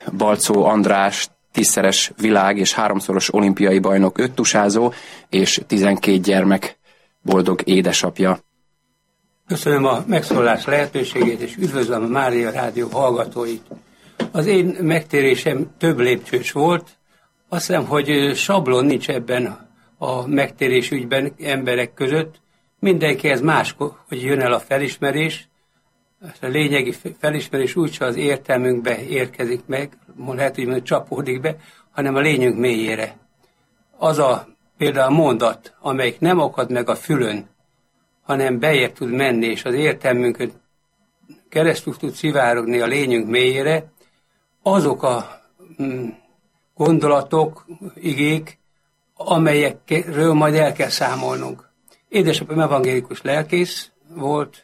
Balczó András, 10-szeres világ és 3-szoros olimpiai bajnok öttusázó, és 12 gyermek boldog édesapja. Köszönöm a megszólalás lehetőségét, és üdvözlöm a Mária Rádió hallgatóit. Az én megtérésem több lépcsős volt. Azt hiszem, hogy sablon nincs ebben a megtérés ügyben emberek között. Mindenkihez más, hogy jön el a felismerés. A lényegi felismerés úgyse az értelmünkbe érkezik meg, lehet, hogy csapódik be, hanem a lényünk mélyére. Az például a mondat, amelyik nem akad meg a fülön, hanem bejebb tud menni, és az értelmünkön keresztül tud szivárogni a lényünk mélyére, azok a gondolatok, igék, amelyekről majd el kell számolnunk. Édesapám evangélikus lelkész volt,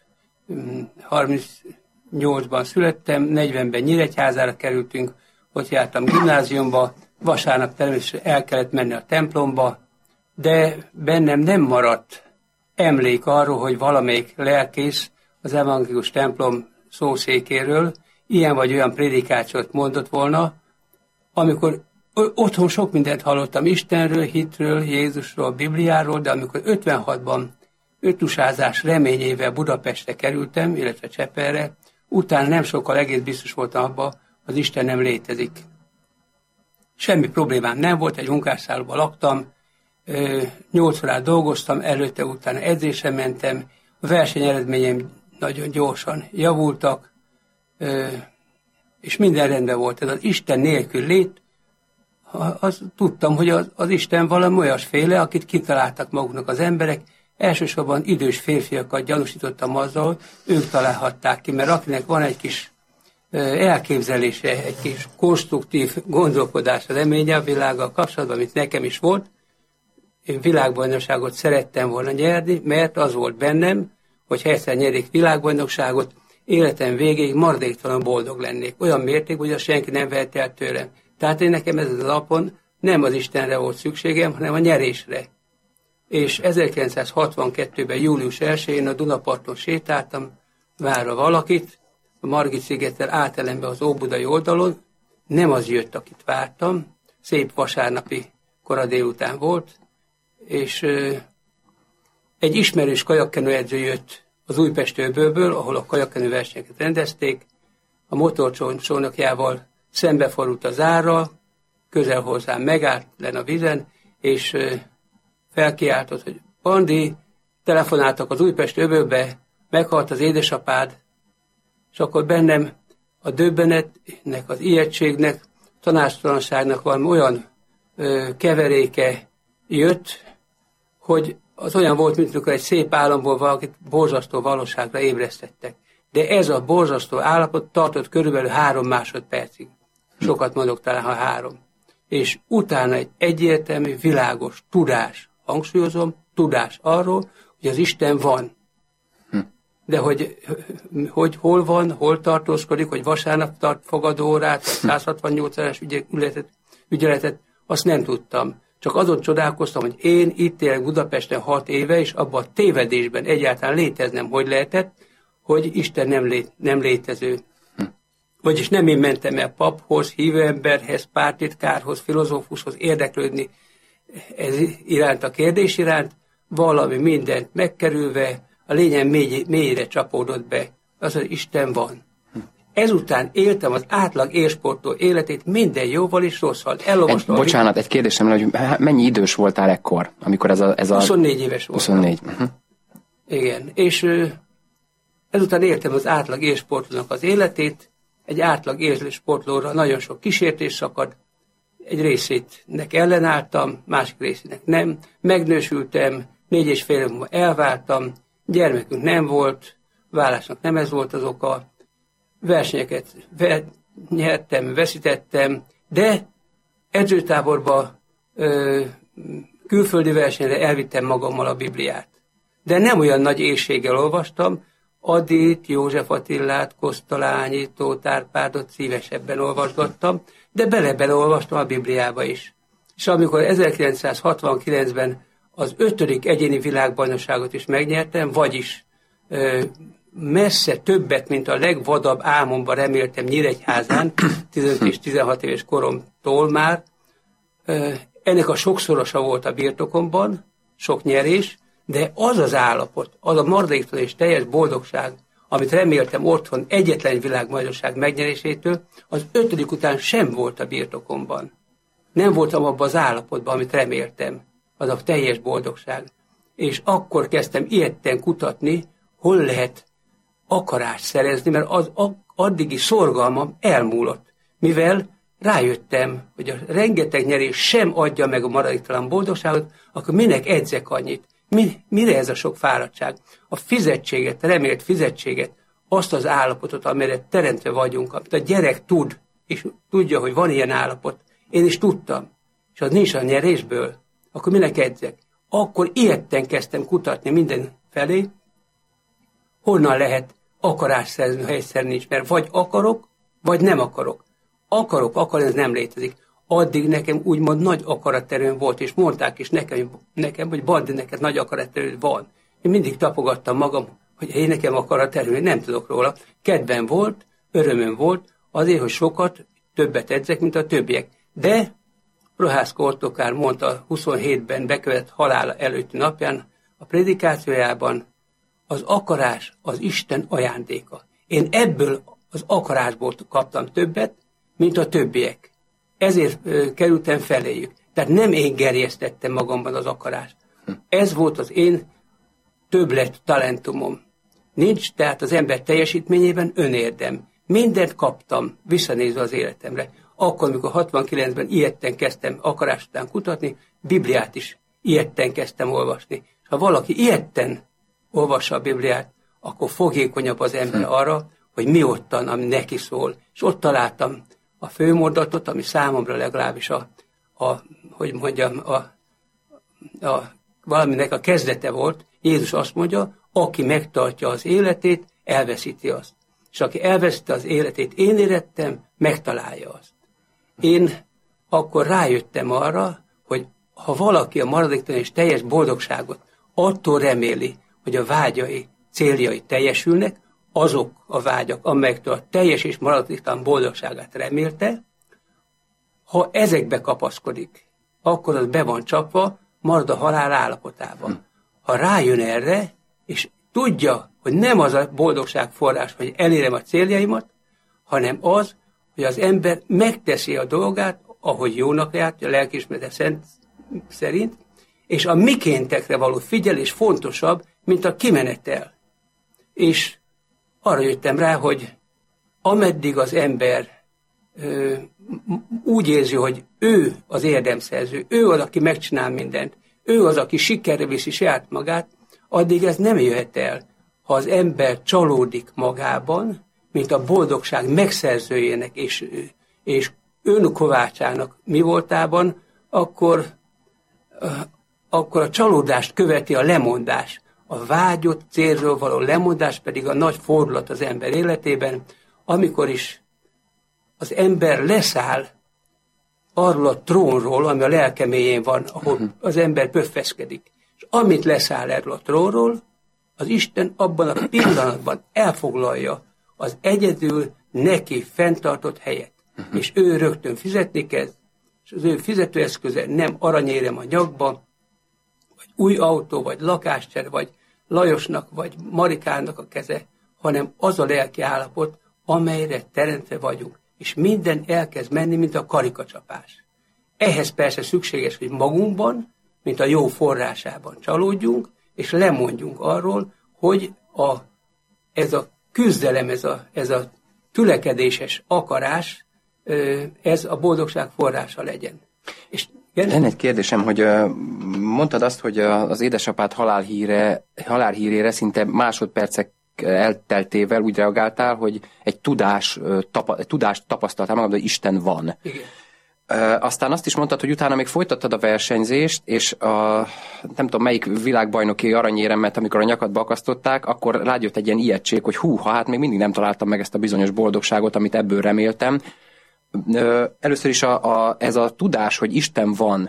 38-ban születtem, 40-ben Nyíregyházára kerültünk, ott jártam gimnáziumba, vasárnap természetesen el kellett menni a templomba, de bennem nem maradt emlék arról, hogy valamelyik lelkész az evangélikus templom szószékéről ilyen vagy olyan prédikációt mondott volna, amikor otthon sok mindent hallottam Istenről, hitről, Jézusról, Bibliáról, de amikor 56-ban öttusázás reményével Budapestre kerültem, illetve Csepelre, utána nem sokkal egész biztos voltam abban, az Isten nem létezik. Semmi problémám nem volt, egy munkásszállóban laktam, 8 órát dolgoztam, előtte, utána edzésre mentem, a verseny eredményeim nagyon gyorsan javultak, és minden rendben volt. Ez az Isten nélkül lét, tudtam, hogy az Isten valami olyasféle, akit kitaláltak maguknak az emberek, elsősorban idős férfiakat gyanúsítottam azzal, ők találhatták ki, mert akinek van egy kis elképzelése, egy kis konstruktív gondolkodás, reménye a világgal kapcsolatban, amit nekem is volt, én világbajnokságot szerettem volna nyerni, mert az volt bennem, hogy ha egyszer nyerik világbajnokságot, életem végéig maradéktalan boldog lennék. Olyan mértékben, hogy azt senki nem vehet el tőlem. Tehát én nekem ezen az alapon nem az Istenre volt szükségem, hanem a nyerésre. És 1962-ben július 1-én a Dunaparton sétáltam, várva valakit, a Margit-szigeten átelembe az Óbudai oldalon, nem az jött, akit vártam, szép vasárnapi kora délután volt, és egy ismerős kajakkenőedző jött az Újpesti öbölből, ahol a kajakkenő versenyeket rendezték, a motorcsónakjával szembefordult az árral, közel hozzám megállt len a vízen, és felkiáltott, hogy Andi, telefonáltak az Újpesti öbölbe, meghalt az édesapád, és akkor bennem a döbbenetnek, az ijegységnek, tanácstalanságnak valami olyan keveréke jött, hogy az olyan volt, mint amikor egy szép álomból valakit borzasztó valóságra ébresztettek. De ez a borzasztó állapot tartott körülbelül 3 másodpercig. Sokat mondok talán, ha 3. És utána egy egyértelmű, világos tudás, hangsúlyozom, tudás arról, hogy az Isten van. De hogy hol van, hol tartózkodik, hogy vasárnap tart fogadóórát, 168-es ügyeletet, azt nem tudtam. Csak azon csodálkoztam, hogy én itt élek Budapesten 6 éve, és abban a tévedésben egyáltalán léteznem, hogy lehetett, hogy Isten nem létező. Vagyis nem én mentem el paphoz, hívőemberhez, pártitkárhoz, filozófushoz érdeklődni ez iránt, a kérdés iránt, valami mindent megkerülve, a lényeg mélyére csapódott be, az, hogy Isten van. Ezután éltem az átlag élsportoló életét minden jóval és rosszal. Bocsánat, egy kérdésem, hogy mennyi idős voltál ekkor, amikor ez a 24 éves voltam. 24. Igen, és ezután éltem az átlag élsportolónak az életét, egy átlag élsportolóra nagyon sok kísértés szakad, egy részének ellenálltam, másik részének nem, megnősültem, 4,5 év múlva elváltam, gyermekünk nem volt, vállásnak nem ez volt az oka, versenyeket nyertem, veszítettem, de edzőtáborba, külföldi versenyre elvittem magammal a Bibliát. De nem olyan nagy éhséggel olvastam, Adit, József Attilát, Kosztolányi, Tóth Árpádot szívesebben olvasgattam, de bele olvastam a Bibliába is. És amikor 1969-ben az 5. egyéni világbajnokságot is megnyertem, vagyis messze többet, mint a legvadabb álmomban reméltem Nyíregyházán, 15 és 16 éves koromtól már. Ennek a sokszorosa volt a birtokomban, sok nyerés, de az az állapot, az a maradéktalan és teljes boldogság, amit reméltem otthon egyetlen világbajnokság megnyerésétől, az 5. után sem volt a birtokomban. Nem voltam abban az állapotban, amit reméltem, az a teljes boldogság. És akkor kezdtem ilyetten kutatni, hol lehet akarást szerezni, mert az addigi szorgalmam elmúlott. Mivel rájöttem, hogy a rengeteg nyerés sem adja meg a maradéktalan boldogságot, akkor minek edzek annyit? Mire ez a sok fáradtság? A fizetséget, remélt fizetséget, azt az állapotot, amire teremtve vagyunk, amit a gyerek tud, és tudja, hogy van ilyen állapot. Én is tudtam, és az nincs a nyerésből, akkor minek edzek? Akkor ilyetten kezdtem kutatni minden felé, honnan lehet akarást szerezni, ha egyszer nincs, mert vagy akarok, vagy nem akarok. Akarok, ez nem létezik. Addig nekem úgymond nagy akaraterőm volt, és mondták is nekem hogy Bandi, neked nagy akaraterőd van. Én mindig tapogattam magam, hogy én nekem akaraterőm, nem tudok róla. Kedvem volt, örömöm volt, azért, hogy sokat, többet edzek, mint a többiek. De Prohászka Ottokár mondta 27-ben bekövetett halála előtti napján a prédikációjában, az akarás az Isten ajándéka. Én ebből az akarásból kaptam többet, mint a többiek. Ezért kerültem feléjük. Tehát nem én gerjesztettem magamban az akarást. Ez volt az én többlet talentumom. Nincs tehát az ember teljesítményében önérdem. Mindent kaptam, visszanézve az életemre. Akkor, amikor 69-ben ilyetten kezdtem akarás után kutatni, Bibliát is ilyetten kezdtem olvasni. És ha valaki ilyetten olvassa a Bibliát, akkor fogékonyabb az ember arra, hogy mi ottan, ami neki szól. És ott találtam a főmondatot, ami számomra legalábbis valaminek a kezdete volt. Jézus azt mondja, aki megtartja az életét, elveszíti azt. És aki elveszíti az életét, én érettem, megtalálja azt. Én akkor rájöttem arra, hogy ha valaki a maradéktalan és teljes boldogságot attól reméli, hogy a vágyai, céljai teljesülnek, azok a vágyak, amelyektől a teljes és maradéktalan boldogságát remélte, ha ezekbe kapaszkodik, akkor az be van csapva, marad a halál állapotában. Ha rájön erre, és tudja, hogy nem az a boldogság forrás, hogy elérem a céljaimat, hanem az, hogy az ember megteszi a dolgát, ahogy jónak látja, a lelkiismerete szerint, és a mikéntekre való figyelés fontosabb, mint a kimenetel. És arra jöttem rá, hogy ameddig az ember úgy érzi, hogy ő az érdemszerző, ő az, aki megcsinál mindent, ő az, aki sikerre viszi saját magát, addig ez nem jöhet el. Ha az ember csalódik magában, mint a boldogság megszerzőjének és önkovácsának mi voltában, akkor a csalódást követi a lemondás. A vágyott célról való lemondás pedig a nagy fordulat az ember életében, amikor is az ember leszáll arról a trónról, ami a lelke mélyén van, ahol az ember pöffeszkedik. És amit leszáll erről a trónról, az Isten abban a pillanatban elfoglalja az egyedül neki fenntartott helyet. És ő rögtön fizetni kezd, és az ő fizetőeszköze nem aranyérem a nyakba, vagy új autó, vagy lakáscsere, vagy Lajosnak, vagy Marikának a keze, hanem az a lelki állapot, amelyre teremtve vagyunk. És minden elkezd menni, mint a karikacsapás. Ehhez persze szükséges, hogy magunkban, mint a jó forrásában csalódjunk, és lemondjunk arról, hogy ez a küzdelem, ez a tülekedéses akarás, ez a boldogság forrása legyen. És lenne egy kérdésem, hogy mondtad azt, hogy az édesapád halálhírére szinte másodpercek elteltével úgy reagáltál, hogy egy tudást tapasztaltál magad, hogy Isten van. Igen. Aztán azt is mondtad, hogy utána még folytattad a versenyzést, és nem tudom melyik világbajnoki aranyéremet, amikor a nyakadba akasztották, akkor rájött egy ilyen ijegység, hogy hát még mindig nem találtam meg ezt a bizonyos boldogságot, amit ebből reméltem. Először is ez a tudás, hogy Isten van,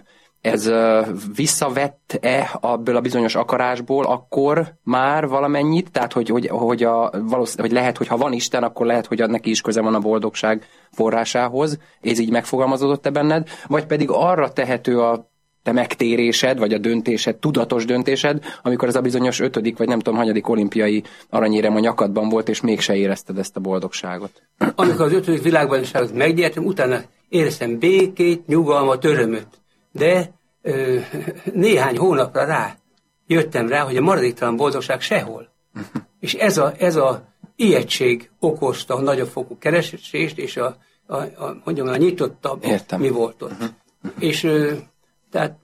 ez visszavett-e abból a bizonyos akarásból akkor már valamennyit? Tehát, hogy lehet, hogy ha van Isten, akkor lehet, hogy neki is köze van a boldogság forrásához, ez így megfogalmazódott-e benned? Vagy pedig arra tehető a te megtérésed, vagy a döntésed, tudatos döntésed, amikor ez a bizonyos 5. vagy nem tudom, hanyadik olimpiai aranyérem a nyakadban volt, és mégse érezted ezt a boldogságot? Amikor az 5. világbajnokságot megnyertem, utána éreztem békét, nyugalmat, örömöt. De néhány hónapra rá jöttem rá, hogy a maradéktalan boldogság sehol. És ez a ijegység okozta a nagyobb fokú keresést, és a nyitottabb mi volt ott. És tehát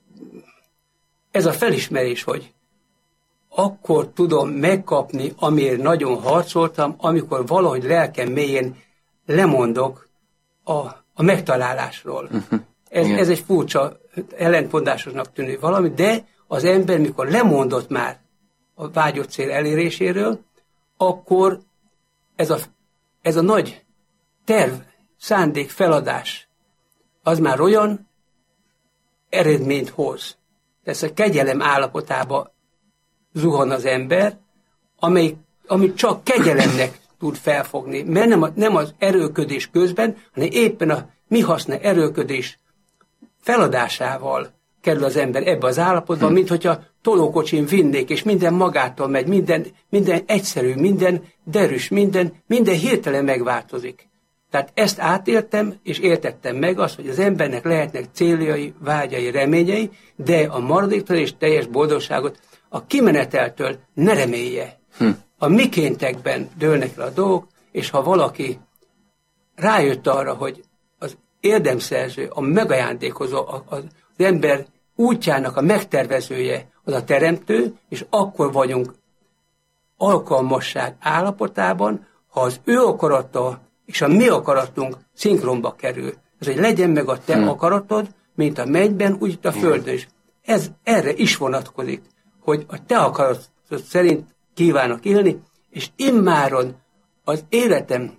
ez a felismerés, hogy akkor tudom megkapni, amiért nagyon harcoltam, amikor valahogy lelkem mélyén lemondok a megtalálásról. Ez egy furcsa, ellentmondásosnak tűnő valami, de az ember, mikor lemondott már a vágyott cél eléréséről, akkor ez a nagy terv, szándék, feladás, az már olyan eredményt hoz. Ez a kegyelem állapotába zuhan az ember, amit csak kegyelemnek tud felfogni, mert nem az erőködés közben, hanem éppen a mi haszna erőködés feladásával kerül az ember ebbe az állapotba, mint hogyha tolókocsin vinnék, és minden magától megy, minden egyszerű, minden derűs, minden hirtelen megváltozik. Tehát ezt átéltem, és értettem meg azt, hogy az embernek lehetnek céljai, vágyai, reményei, de a maradéktalan és teljes boldogságot a kimeneteltől ne remélje. A mikéntekben dőlnek le a dolgok, és ha valaki rájött arra, hogy az érdemszerző, a megajándékozó, az ember útjának a megtervezője az a teremtő, és akkor vagyunk alkalmasság állapotában, ha az ő akarata és a mi akaratunk szinkronba kerül. Ez, hogy legyen meg a te akaratod, mint a mennyben, úgy itt a földön is. Ez erre is vonatkozik, hogy a te akaratod szerint kívánok élni, és immáron az életem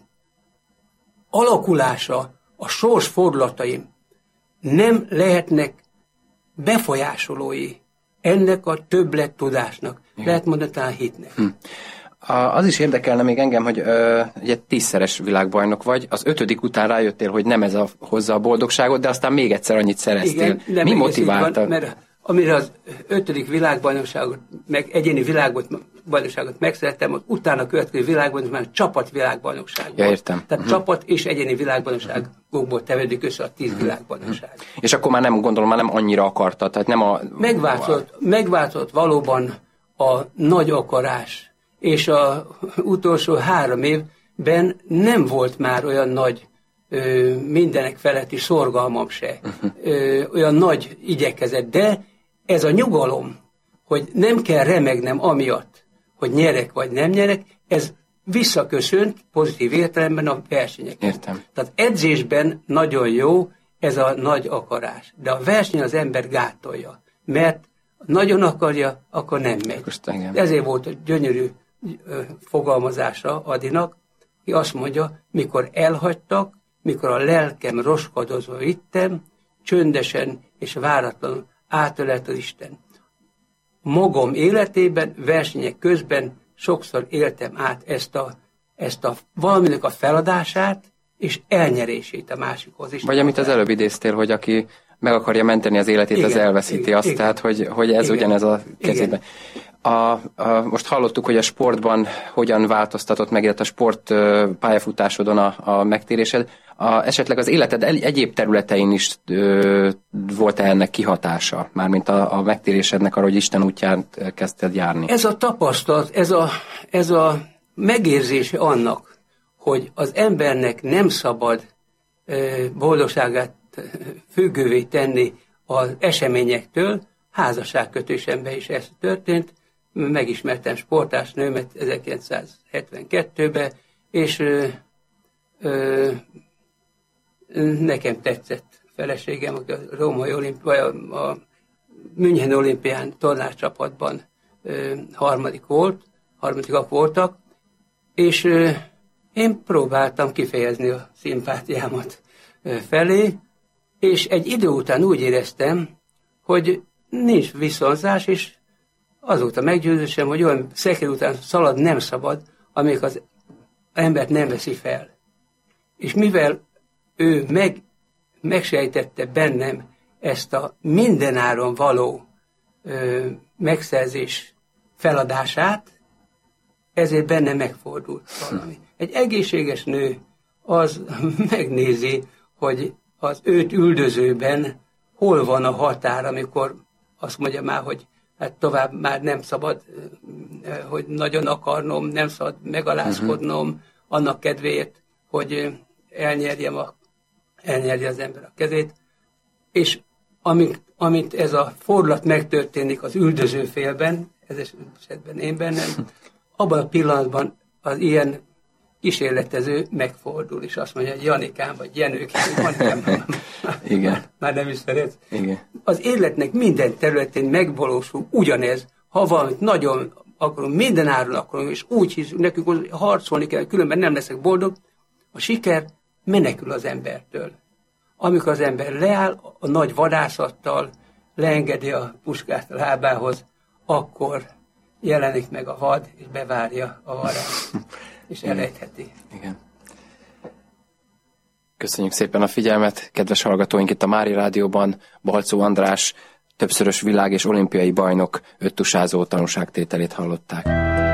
alakulása, a sorsfordulataim nem lehetnek befolyásolói ennek a többlet tudásnak. Lehet mondani talán hitnek. Az is érdekelne még engem, hogy ugye 10-szeres világbajnok vagy, az 5. után rájöttél, hogy nem ez hozza a boldogságot, de aztán még egyszer annyit szereztél. Igen, mi motiválta? Mert amire az 5. világbajnokságot, meg egyéni világbajnokságot megszerettem, utána következő világbajnokság már csapatvilágbajnokság volt. Ja, értem. Tehát csapat és egyéni világbajnokságokból tevedik össze a 10 világbajnokság. És akkor már nem annyira akarta, tehát nem a... Megváltozott valóban a nagy akarás, és az utolsó 3 évben nem volt már olyan nagy mindenek feletti szorgalmam se, olyan nagy igyekezet, de ez a nyugalom, hogy nem kell remegnem amiatt, hogy nyerek vagy nem nyerek, ez visszaköszönt pozitív értelemben a versenyeken. Értem. Tehát edzésben nagyon jó ez a nagy akarás, de a verseny az ember gátolja, mert nagyon akarja, akkor nem megy. Ezért volt a gyönyörű fogalmazása Adinak, ki azt mondja, mikor elhagytak, mikor a lelkem roskadozva vittem, csöndesen és váratlanul átölelt az Isten. Magam életében, versenyek közben sokszor éltem át ezt a valaminek a feladását és elnyerését a másikhoz is. Vagy amit az előbb idéztél, hogy aki meg akarja menteni az életét, igen, az elveszíti azt, igen, tehát hogy ez igen, ugyanez a kezében. Most hallottuk, hogy a sportban hogyan változtatott meg, illetve a sport pályafutásodon a megtérésed. Esetleg az életed egyéb területein is volt-e ennek kihatása? Mármint a megtérésednek arra, hogy Isten útján kezdted járni. Ez a tapasztalat, ez a megérzése annak, hogy az embernek nem szabad boldogságát függővé tenni az eseményektől, házasságkötésemben is ez történt. Megismertem sportásnőmet 1972-ben, és nekem tetszett feleségem, aki a római olimpia, a Müncheni olimpián tornáscsapatban harmadikak voltak, és én próbáltam kifejezni a szimpátiámat felé, és egy idő után úgy éreztem, hogy nincs viszonzás, és azóta meggyőződésem, hogy olyan szekér után szalad nem szabad, amelyik az embert nem veszi fel. És mivel ő megsejtette bennem ezt a mindenáron való megszerzés feladását, ezért benne megfordult valami. Egy egészséges nő az megnézi, hogy az őt üldözőben hol van a határ, amikor azt mondja már, hogy hát tovább már nem szabad, hogy nagyon akarnom, nem szabad megalázkodnom annak kedvéért, hogy elnyerje az ember a kezét. És amint ez a fordulat megtörténik az üldöző félben, ez esetben én bennem, abban a pillanatban az ilyen kísérletező megfordul, és azt mondja, hogy Janikám, vagy Jenőkám, Igen. Már nem is szeretsz. Igen. Az életnek minden területén megvalósul ugyanez, ha valamit nagyon akarunk, minden áron akarunk, és úgy hiszünk, nekünk hogy harcolni kell, különben nem leszek boldog, a siker menekül az embertől. Amikor az ember leáll a nagy vadászattal, leengedi a puskát a lábához, akkor jelenik meg a vad, és bevárja a vadász, és elejtheti. Igen. Köszönjük szépen a figyelmet, kedves hallgatóink, itt a Mária Rádióban Balczó András, többszörös világ- és olimpiai bajnok öttusázó tanúságtételét hallották.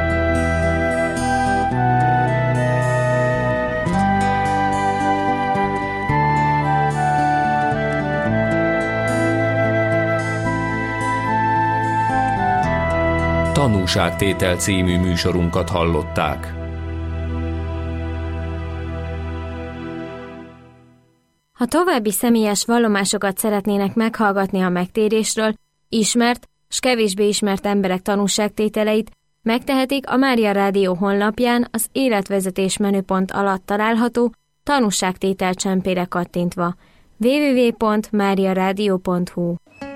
Tanúságtétel című műsorunkat hallották. Ha további személyes vallomásokat szeretnének meghallgatni a megtérésről, ismert s kevésbé ismert emberek tanúságtételeit, megtehetik a Mária Rádió honlapján az életvezetés menüpont alatt található tanúságtétel csempére kattintva. www.mariaradio.hu